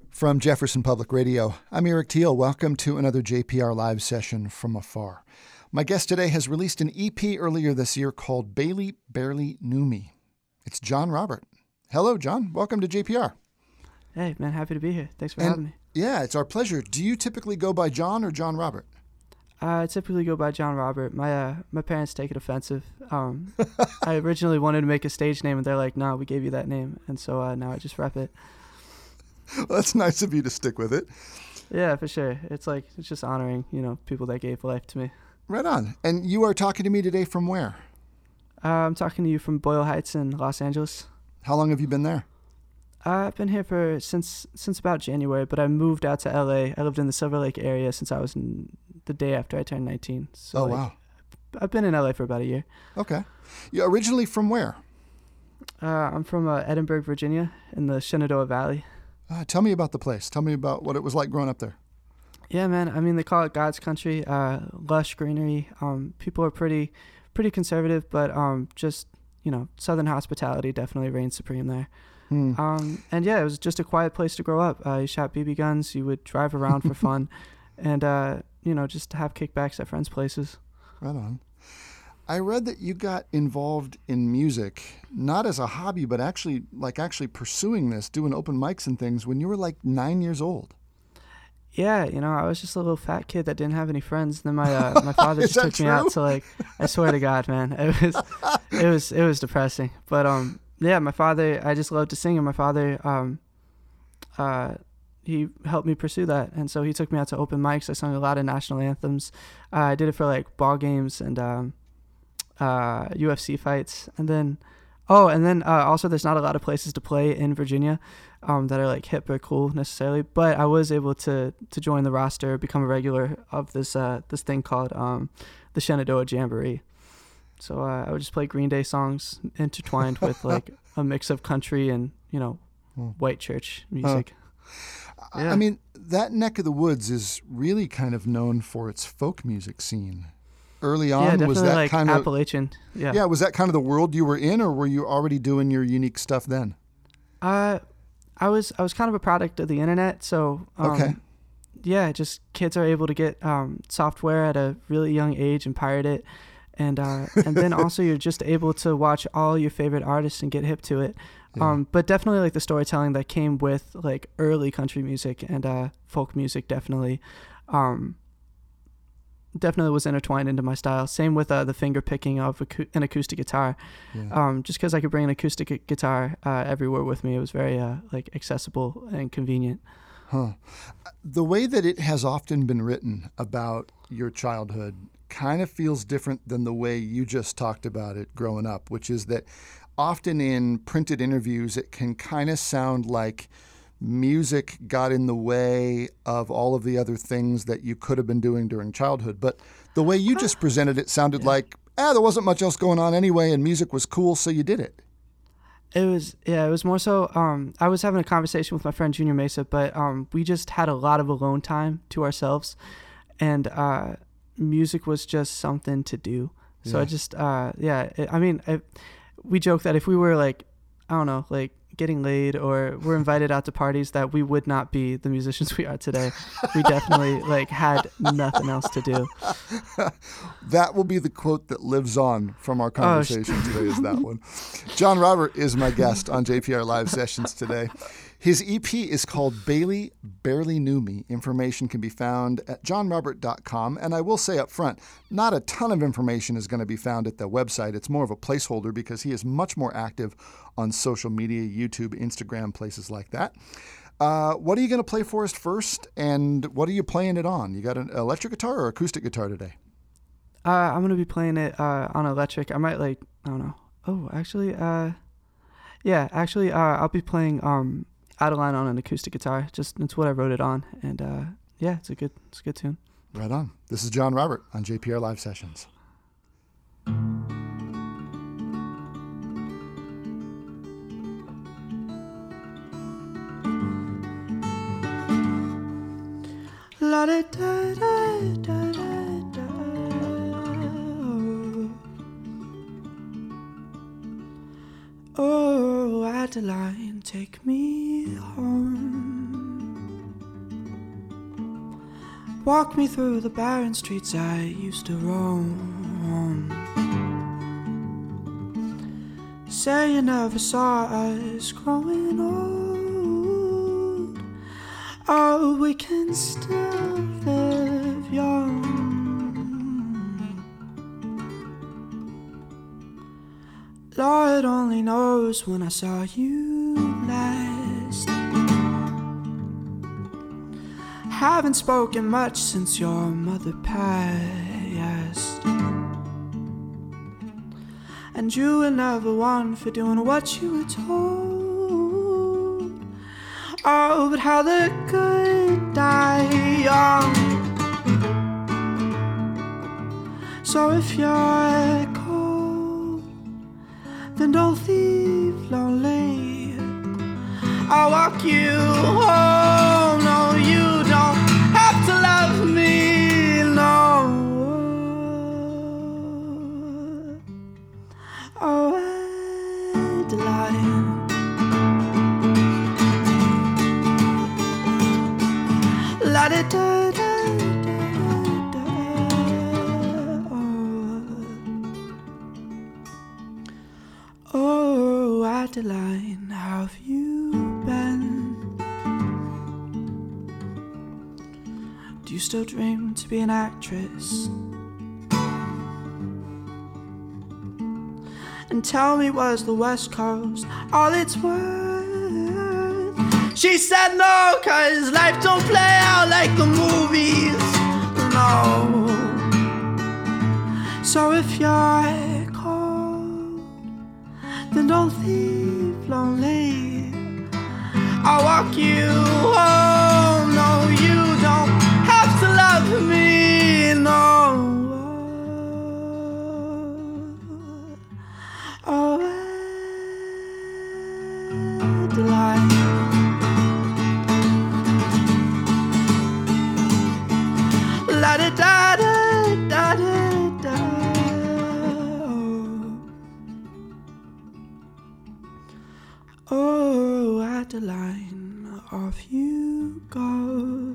From Jefferson Public Radio, I'm Eric Teal. Welcome to another JPR live session from afar. My guest today has released an EP earlier this year called Bailey Barely Knew Me. It's John Robert. Hello, John. Welcome to JPR. Hey, man. Happy to be here. Thanks for having me. Yeah, it's our pleasure. Do you typically go by John or John Robert? I typically go by John Robert. My parents take it offensive. I originally wanted to make a stage name, and they're like, "No, we gave you that name," and so now I just rep it. Well, that's nice of you to stick with it. Yeah, for sure. It's just honoring, people that gave life to me. Right on. And you are talking to me today from where? I'm talking to you from Boyle Heights in Los Angeles. How long have you been there? I've been here since about January, but I moved out to LA. I lived in the Silver Lake area since I was the day after I turned 19. So wow. I've been in LA for about a year. Okay. You're originally from where? I'm from Edinburgh, Virginia, in the Shenandoah Valley. Tell me about the place. Tell me about what it was like growing up there. Yeah, man. I mean, they call it God's country. Lush greenery. People are pretty conservative, but just Southern hospitality definitely reigns supreme there. And yeah, it was just a quiet place to grow up. You shot BB guns. You would drive around for fun, and just have kickbacks at friends' places. Right on. I read that you got involved in music, not as a hobby, but actually pursuing this, doing open mics and things when you were like 9 years old. Yeah, I was just a little fat kid that didn't have any friends. Then my father just took me out to I swear to God, man, it was depressing. But yeah, my father, I just loved to sing, and my father, he helped me pursue that, and so he took me out to open mics. I sung a lot of national anthems. I did it for ball games and UFC fights, and then also there's not a lot of places to play in Virginia that are hip or cool necessarily, but I was able to join the roster, become a regular of this thing called the Shenandoah Jamboree. So I would just play Green Day songs intertwined with a mix of country and white church music. Yeah. I mean, that neck of the woods is really kind of known for its folk music scene. Early on, definitely was that kind of Appalachian? Yeah, was that kind of the world you were in, or were you already doing your unique stuff then? I was kind of a product of the internet, so okay. Yeah, just kids are able to get software at a really young age and pirate it, and then also you're just able to watch all your favorite artists and get hip to it. Yeah. But definitely the storytelling that came with early country music and folk music definitely was intertwined into my style. Same with the finger picking of an acoustic guitar. Yeah. Just because I could bring an acoustic guitar everywhere with me, it was very accessible and convenient. Huh. The way that it has often been written about your childhood kind of feels different than the way you just talked about it growing up, which is that often in printed interviews, it can kind of sound like music got in the way of all of the other things that you could have been doing during childhood. But the way you just presented it sounded like, there wasn't much else going on anyway, and music was cool, so you did it. It was more so, I was having a conversation with my friend Junior Mesa, but we just had a lot of alone time to ourselves, and music was just something to do. So I just, we joke that if we were getting laid or were invited out to parties, that we would not be the musicians we are today. We definitely had nothing else to do. That will be the quote that lives on from our conversation today, is that one. John Robert is my guest on JPR Live Sessions today. His EP is called Bailey Barely Knew Me. Information can be found at johnrobert.com. And I will say up front, not a ton of information is going to be found at the website. It's more of a placeholder because he is much more active on social media, YouTube, Instagram, places like that. What are you going to play for us first? And what are you playing it on? You got an electric guitar or acoustic guitar today? I'm going to be playing it on electric. I might I don't know. Oh, actually, I'll be playing Adeline on an acoustic guitar. It's what I wrote it on, and it's a good tune. Right on. This is John Robert on JPR Live Sessions. La da da da da da. Oh, Adeline, take me home. Walk me through the barren streets I used to roam. Say you never saw us growing old. Oh, we can still live young. Lord only knows when I saw you last. Haven't spoken much since your mother passed. And you were never one for doing what you were told. Oh, but how the good die young. So if you're cold, then don't leave lonely. I'll walk you home. No, you don't have to love me, no. Oh, Adeline. La da da da da da. Oh, Adeline, how have you been? Do you still dream to be an actress? And tell me, was the West Coast all it's worth? She said no, 'cause life don't play out like the movies, no. So if you're cold, then don't leave lonely. I'll walk you home. No, you don't have to love me, no. Oh, Adeline. La da da da da da da. Oh, Adeline, off you go.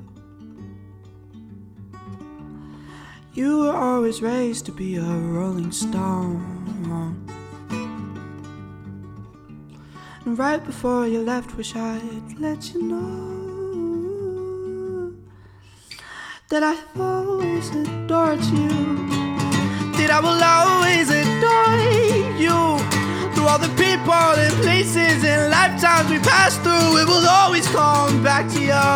You were always raised to be a rolling stone. And right before you left, wish I'd let you know that I've always adored you, that I will always adore you. Through all the people and places and lifetimes we passed through, it will always come back to you.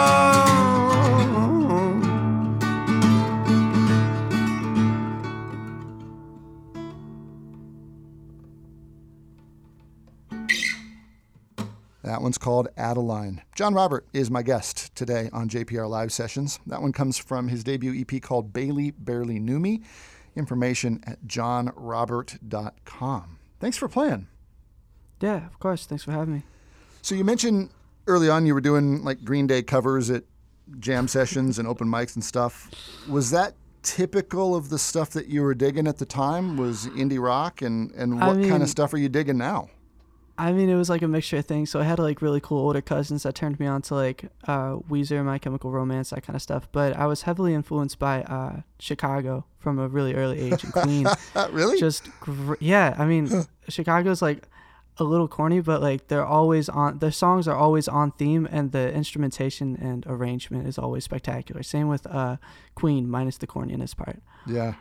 That one's called Adeline. John Robert is my guest today on JPR Live Sessions. That one comes from his debut EP called Bailey Barely Knew Me. Information at johnrobert.com. Thanks for playing. Yeah, of course. Thanks for having me. So you mentioned early on you were doing like Green Day covers at jam sessions and open mics and stuff. Was that typical of the stuff that you were digging at the time? Was indie rock? And what kind of stuff are you digging now? I mean, it was like a mixture of things. So I had like really cool older cousins that turned me on to like Weezer, My Chemical Romance, that kind of stuff. But I was heavily influenced by Chicago from a really early age, and Queen. Really? Yeah. I mean, Chicago's like a little corny, but like their songs are always on theme, and the instrumentation and arrangement is always spectacular. Same with Queen, minus the corniness part. Yeah.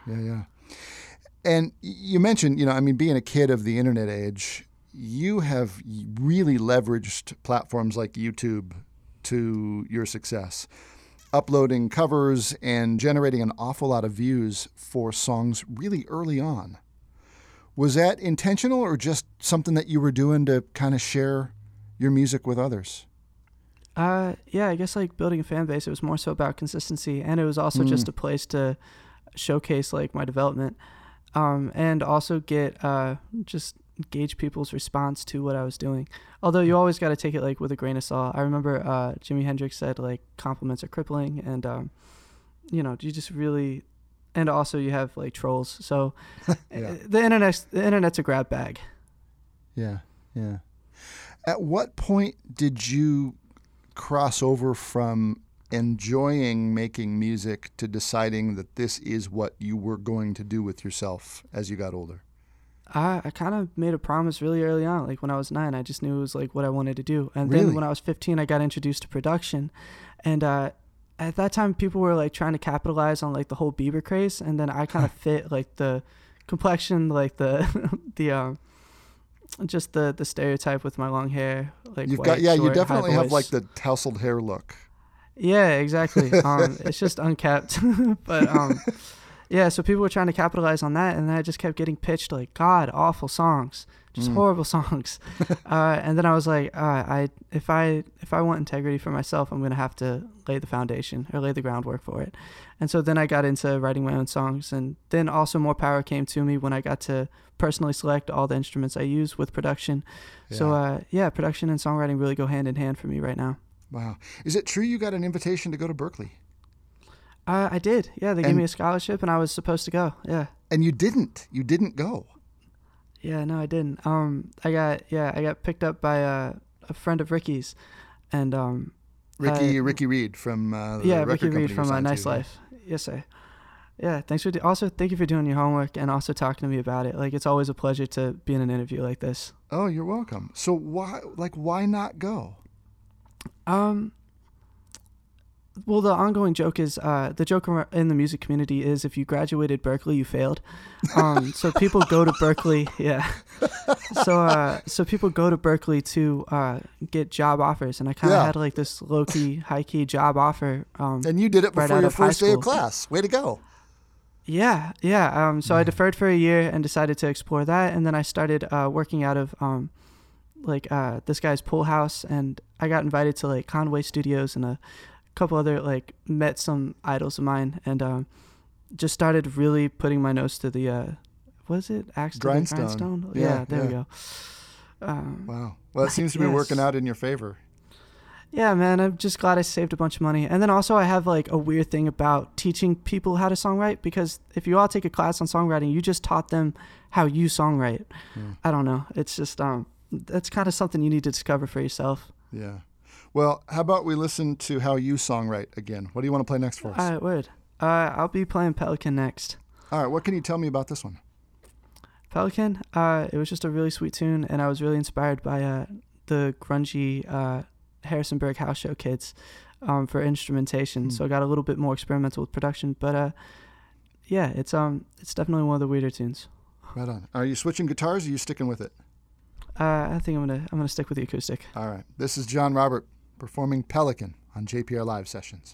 And you mentioned, being a kid of the internet age, you have really leveraged platforms like YouTube to your success, uploading covers and generating an awful lot of views for songs really early on. Was that intentional or just something that you were doing to kind of share your music with others? Yeah, I guess like building a fan base, it was more so about consistency, and it was also just a place to showcase like my development, and also get just gauge people's response to what I was doing. Although you always got to take it like with a grain of salt. I remember Jimi Hendrix said like compliments are crippling, and you just really, and also you have like trolls. So Yeah. the internet's a grab bag. Yeah. At what point did you cross over from enjoying making music to deciding that this is what you were going to do with yourself as you got older? I kind of made a promise really early on. Like when I was 9, I just knew it was like what I wanted to do. And Really? then when I was 15, I got introduced to production. And at that time, people were like trying to capitalize on like the whole Bieber craze. And then I kind of fit like the complexion, like the just the stereotype with my long hair, like You've white, got you short, definitely high have voice. like the tousled hair look. Yeah, exactly. It's just unkept. But yeah, so people were trying to capitalize on that, and then I just kept getting pitched like god awful songs, just horrible songs. And then I was like, if I want integrity for myself, I'm gonna have to lay the foundation or lay the groundwork for it. And so then I got into writing my own songs, and then also more power came to me when I got to personally select all the instruments I use with production. Yeah. So production and songwriting really go hand in hand for me right now. Wow. Is it true you got an invitation to go to Berklee? I did. Yeah, they gave me a scholarship, and I was supposed to go. Yeah. And you didn't. You didn't go. Yeah, no, I didn't. I got picked up by a friend of Ricky's, and Ricky Reed from the Ricky record Reed company from you're signed Nice to. Life. Yes, sir. Yeah, thanks for also thank you for doing your homework and also talking to me about it. Like it's always a pleasure to be in an interview like this. Oh, you're welcome. So why not go? Well, the ongoing joke is the joke in the music community is if you graduated Berklee, you failed. So people go to Berklee, yeah. So people go to Berklee to get job offers, and I kind of had like this low key, high key job offer. And you did it right before out your of high first day of school. class. Way to go! Yeah. So I deferred for a year and decided to explore that, and then I started working out of this guy's pool house, and I got invited to like Conway Studios and a couple other met some idols of mine, and just started really putting my nose to the what is it? Axe to the grindstone? Yeah, there we go. Wow. Well, it seems to be working out in your favor. Yeah, man, I'm just glad I saved a bunch of money. And then also I have like a weird thing about teaching people how to songwrite, because if you all take a class on songwriting, you just taught them how you songwrite. I don't know. It's just that's kind of something you need to discover for yourself. Yeah. Well, how about we listen to how you songwrite again? What do you want to play next for us? All right, word. I'll be playing Pelican next. All right, what can you tell me about this one? Pelican, it was just a really sweet tune, and I was really inspired by the grungy Harrisonburg House Show kids for instrumentation. So I got a little bit more experimental with production, but it's definitely one of the weirder tunes. Right on. Are you switching guitars or are you sticking with it? I think I'm gonna stick with the acoustic. All right. This is John Robert performing Pelican on JPR Live Sessions.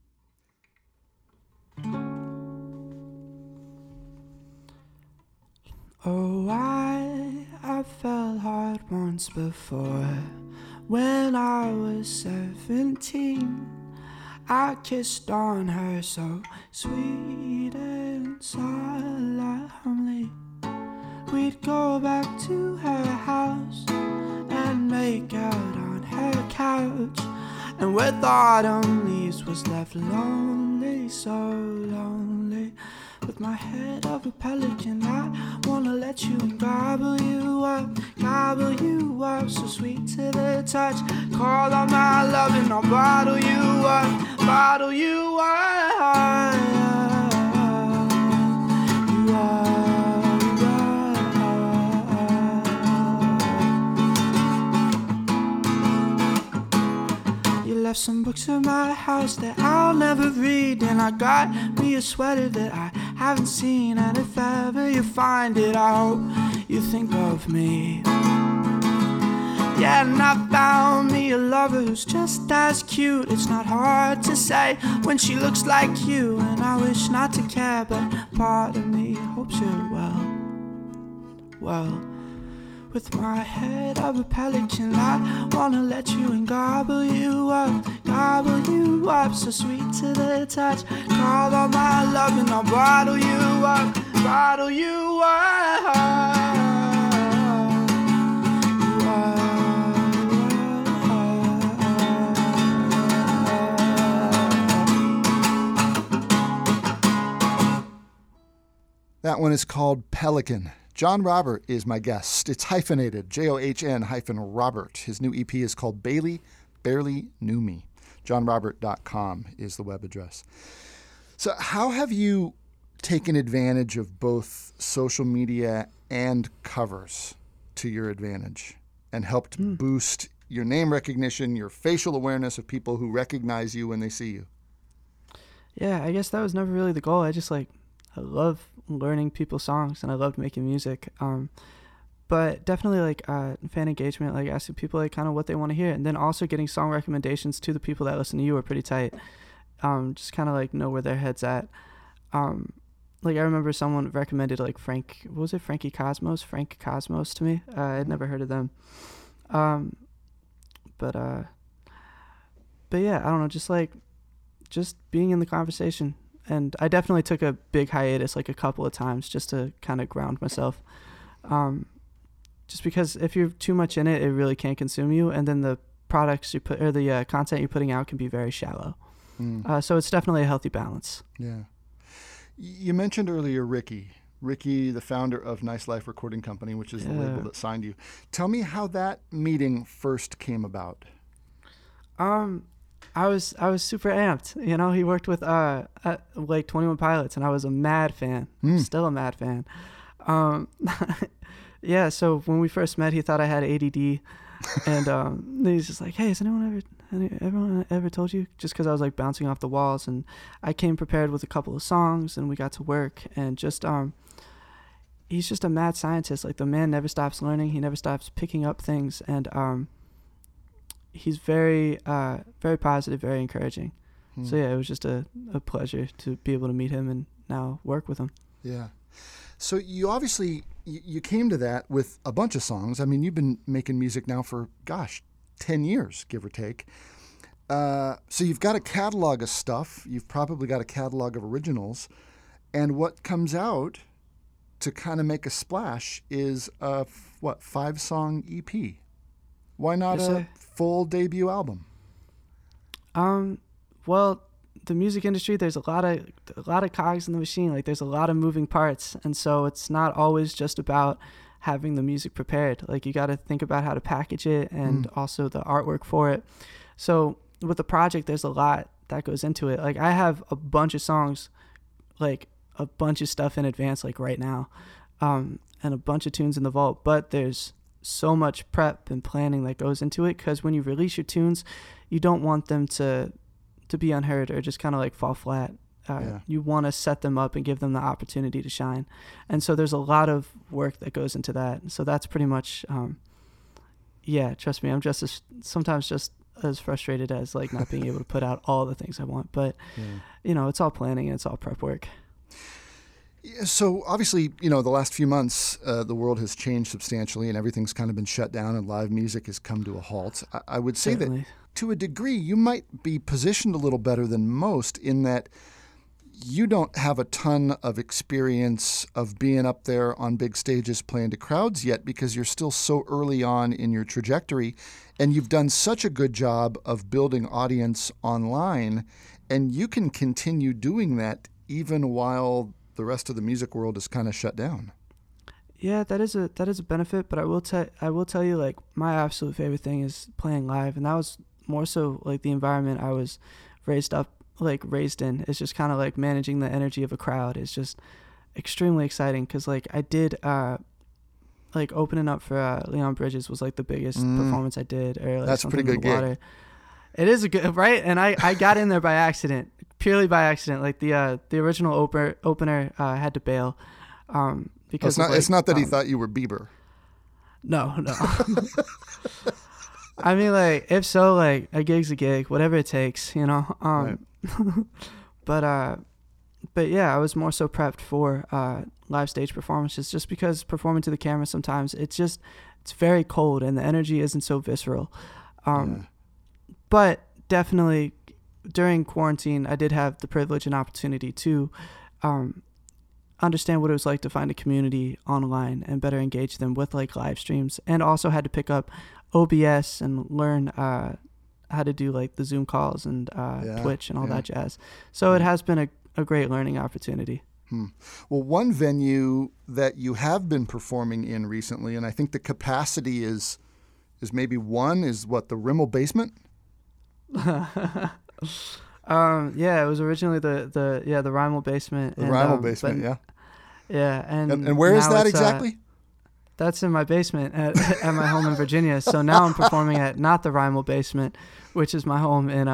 Oh, I fell hard once before. When I was 17, I kissed on her so sweet and solemnly. We'd go back to her house and make out on her couch. And with autumn leaves was left lonely, so lonely. With my head of a pelican, I wanna let you in, gobble you up, so sweet to the touch. Call on my love and I'll bottle you up, bottle you up. You left some books in my house that I'll never read, and I got me a sweater that I haven't seen. And if ever you find it, I hope you think of me. Yeah, and I found me a lover who's just as cute. It's not hard to say when she looks like you, and I wish not to care, but part of me hopes you're well. With my head of a pelican, I wanna let you in, gobble you up, so sweet to the touch. Call on my love and I'll bottle you up, bottle you up. That one is called Pelican. John Robert is my guest. It's hyphenated, JOHN-Robert. His new EP is called Bailey Barely Knew Me. JohnRobert.com is the web address. So how have you taken advantage of both social media and covers to your advantage and helped boost your name recognition, your facial awareness of people who recognize you when they see you? Yeah, I guess that was never really the goal. I love learning people's songs and I loved making music. But definitely like fan engagement, like asking people like kind of what they want to hear, and then also getting song recommendations to the people that listen to you are pretty tight. Just kind of like know where their head's at. Like I remember someone recommended like Frank Cosmos to me. I'd never heard of them. But yeah, I don't know, just being in the conversation. And I definitely took a big hiatus like a couple of times just to kind of ground myself. Just because if you're too much in it, it really can consume you. And then the products you put, or the content you're putting out can be very shallow. So it's definitely a healthy balance. Yeah. You mentioned earlier Ricky, the founder of Nice Life Recording Company, which is the label that signed you. Tell me how that meeting first came about. I was super amped. You know, he worked with like 21 Pilots, and I was a mad fan. Still a mad fan. Yeah. So when we first met, he thought I had ADD, and he's just like, "Hey, has everyone ever told you?" Just because I was like bouncing off the walls, and I came prepared with a couple of songs, and we got to work, and just he's just a mad scientist. Like the man never stops learning. He never stops picking up things, and he's very very positive, very encouraging. So yeah, it was just a pleasure to be able to meet him and now work with him. Yeah. So you obviously you came to that with a bunch of songs. I mean, you've been making music now for 10 years, give or take. So you've got a catalog of stuff. You've probably got a catalog of originals. And what comes out to kind of make a splash is a 5-song EP. Why not a full debut album? Well, the music industry, there's a lot of cogs in the machine. Like there's a lot of moving parts, and so it's not always just about having the music prepared. Like you got to think about how to package it and also the artwork for it. So with the project, there's a lot that goes into it. Like I have a bunch of songs, like a bunch of stuff in advance, like right now, and a bunch of tunes in the vault. But there's so much prep and planning that goes into it, because when you release your tunes, you don't want them to be unheard or just kind of like fall flat. You want to set them up and give them the opportunity to shine. And so there's a lot of work that goes into that. So that's pretty much, trust me, I'm sometimes just as frustrated as like not being able to put out all the things I want, but you know, it's all planning and it's all prep work. So obviously, you know, the last few months, the world has changed substantially and everything's kind of been shut down and live music has come to a halt. I would say that to a degree, you might be positioned a little better than most in that you don't have a ton of experience of being up there on big stages playing to crowds yet, because you're still so early on in your trajectory, and you've done such a good job of building audience online, and you can continue doing that even while the rest of the music world is kind of shut down. Yeah, that is a benefit, but I will tell you, like, my absolute favorite thing is playing live, and that was more so like the environment I was raised in. It's just kind of like managing the energy of a crowd is just extremely exciting, because like I did like opening up for Leon Bridges was like the biggest performance I did, or like that's a pretty good gig. It is a good, right? And I got in there by accident, purely by accident. Like the original opener had to bail because it's not that he thought you were Bieber. No. I mean, like, if so, like, a gig's a gig, whatever it takes, you know. Right. But yeah, I was more so prepped for live stage performances, just because performing to the camera sometimes it's very cold and the energy isn't so visceral. But definitely during quarantine, I did have the privilege and opportunity to understand what it was like to find a community online and better engage them with like live streams, and also had to pick up OBS and learn how to do like the Zoom calls and Twitch and all that jazz. So it has been a great learning opportunity. Well, one venue that you have been performing in recently, and I think the capacity is maybe one, is what, the Rimmel Basement? Yeah, it was originally the Rimal basement. The Rimal basement, yeah. Yeah, and where is that exactly? That's in my basement at my home in Virginia. So now I'm performing at not the Rimal basement, which is my home in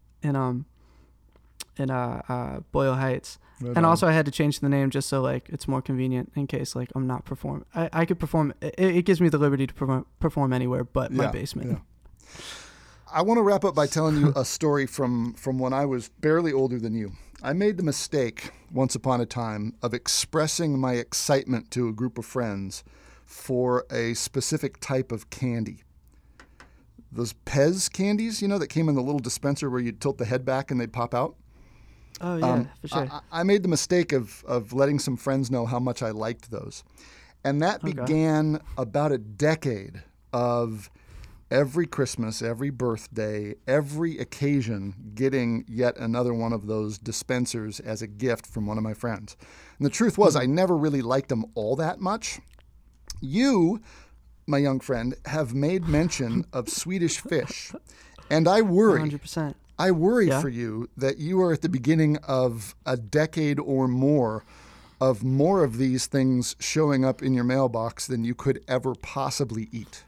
Boyle Heights. Right and on. Also I had to change the name just so like it's more convenient in case like I'm not performing. I could perform. It gives me the liberty to perform anywhere but my basement. Yeah. I want to wrap up by telling you a story from when I was barely older than you. I made the mistake once upon a time of expressing my excitement to a group of friends for a specific type of candy. Those Pez candies, that came in the little dispenser where you'd tilt the head back and they'd pop out. Oh, yeah, for sure. I made the mistake of letting some friends know how much I liked those. And that began about a decade of every Christmas, every birthday, every occasion getting yet another one of those dispensers as a gift from one of my friends. And the truth was, I never really liked them all that much. You, my young friend, have made mention of Swedish Fish. And I worry. 100%. I worry for you that you are at the beginning of a decade or more of these things showing up in your mailbox than you could ever possibly eat.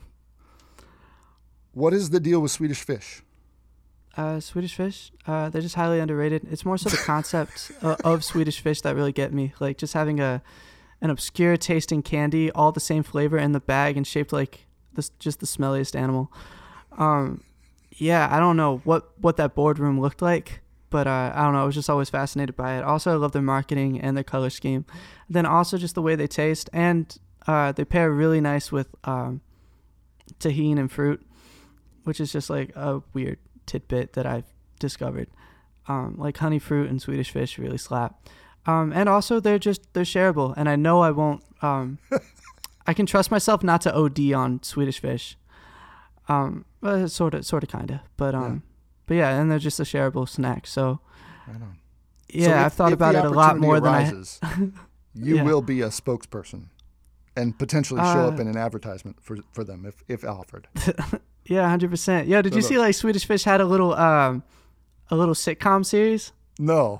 What is the deal with Swedish Fish? Swedish Fish, they're just highly underrated. It's more so the concept of Swedish Fish that really get me. Like just having an obscure tasting candy, all the same flavor in the bag and shaped like just the smelliest animal. Yeah, I don't know what that boardroom looked like, but I don't know. I was just always fascinated by it. Also, I love their marketing and their color scheme. Then also just the way they taste, and they pair really nice with tahini and fruit, which is just like a weird tidbit that I've discovered. Like honey fruit and Swedish Fish really slap. And also they're shareable, and I know I won't. I can trust myself not to OD on Swedish Fish. Sort of, kind of, but yeah, and they're just a shareable snack. So, right on. Yeah, so I've thought about it a lot more arises, than you will be a spokesperson, and potentially show up in an advertisement for them if offered. Yeah, 100%. Yeah, did you see like Swedish Fish had a little sitcom series? No.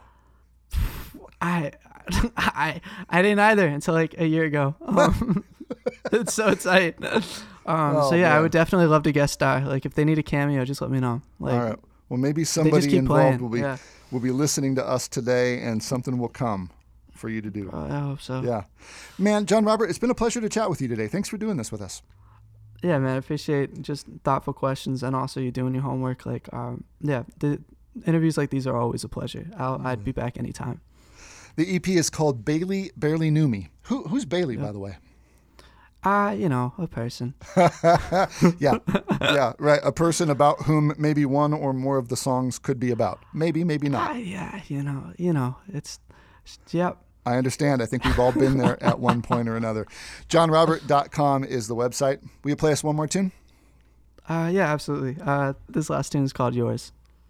I didn't either until like a year ago. It's so tight. So yeah, man. I would definitely love to guest star. Like if they need a cameo, just let me know. Like, all right. Well, maybe somebody involved will be listening to us today, and something will come for you to do. I hope so. Yeah, man, John Robert, it's been a pleasure to chat with you today. Thanks for doing this with us. Yeah, man, I appreciate just thoughtful questions and also you doing your homework. Like, the interviews like these are always a pleasure. I'd be back anytime. The EP is called Bailey Barely Knew Me. Who's Bailey, by the way? A person. Yeah, right. A person about whom maybe one or more of the songs could be about. Maybe not. Yeah, it's yep. I understand. I think we've all been there at one point or another. JohnRobert.com is the website. Will you play us one more tune? Yeah, absolutely. This last tune is called Yours.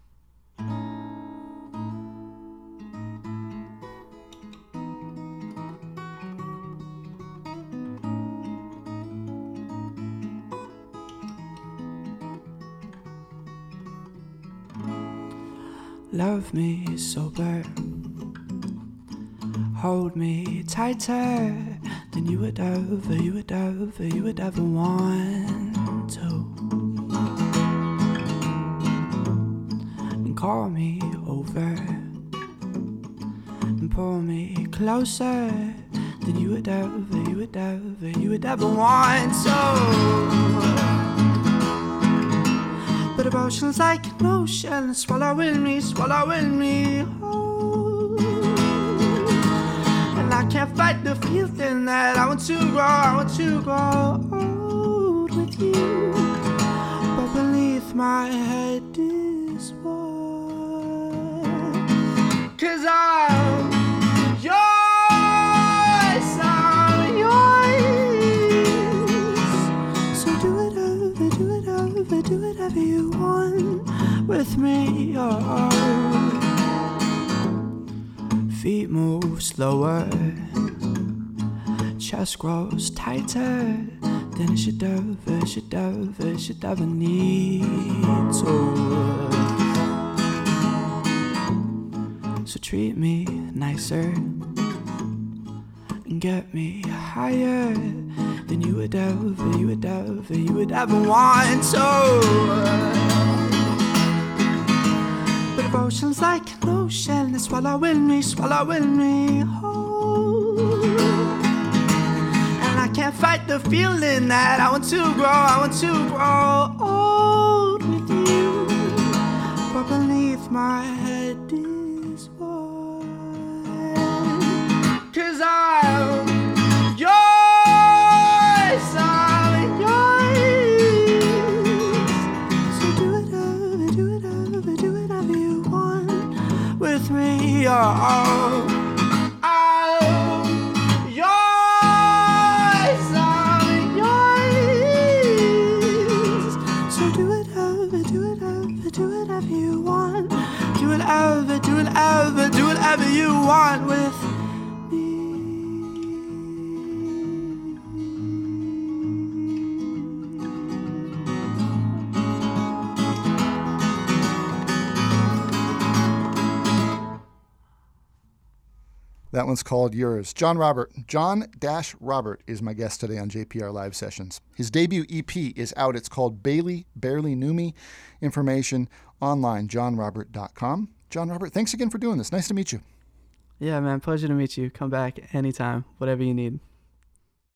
Love me sober, hold me tighter than you would ever want to, and call me over and pull me closer than you would ever want to. But emotions like an ocean, swallowing me whole. And I can't fight the feeling that I want to grow old with you. But beneath my head is war. 'Cause I'm yours. So do whatever you want with me. Feet move slower, chest grows tighter than it should ever need to. So treat me nicer and get me higher than you would ever want to. But emotions like an ocean, they're swallowing me whole. And I can't fight the feeling that I want to grow old with you. But beneath my head is warm, 'cause I'm yours, I'm yours. So do whatever you want with me, oh. I'm yours, I'm yours. So do whatever you want. Do whatever you want with me. That one's called Yours. John Robert is my guest today on JPR Live Sessions. His debut EP is out. It's called Bailey Barely Knew Me. Information online, johnrobert.com. John Robert, thanks again for doing this. Nice to meet you. Yeah, man, pleasure to meet you. Come back anytime, whatever you need.